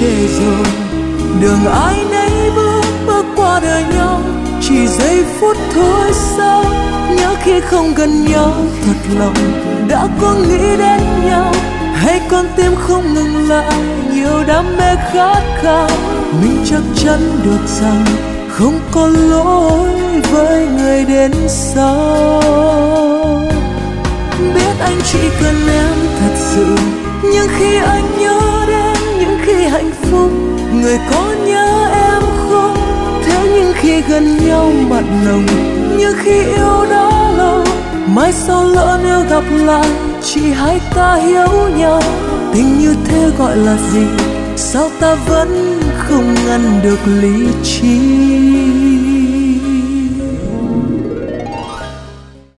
để rồi. Đường ai nấy bước qua đời nhau, chỉ giây phút thôi sao. Nhớ khi không gần nhau thật lòng, đã có nghĩ đến nhau, hay con tim không ngừng lại nhiều đam mê khát khao. Mình chắc chắn được rằng không có lỗi với người đến sau. Biết anh chỉ cần em thật sự, nhưng khi anh nhớ đến những khi hạnh phúc, người có nhớ em không? Thế nhưng khi gần nhau mặn nồng, như khi yêu đó lâu, mai sau lỡ nếu gặp lại, chỉ hai ta hiểu nhau. Tình như thế gọi là gì? Sao ta vẫn không ngăn được lý trí?